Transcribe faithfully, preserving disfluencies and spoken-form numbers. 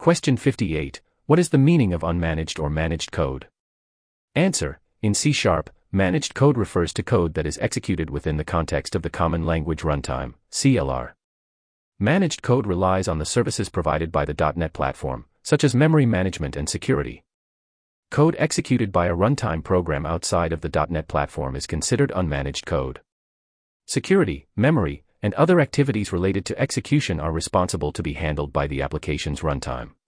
Question fifty-eight. What is the meaning of unmanaged or managed code? Answer. In C Sharp, managed code refers to code that is executed within the context of the Common Language Runtime, C L R. Managed code relies on the services provided by the dot net platform, such as memory management and security. Code executed by a runtime program outside of the dot net platform is considered unmanaged code. Security, memory, and other activities related to execution are responsible to be handled by the application's runtime.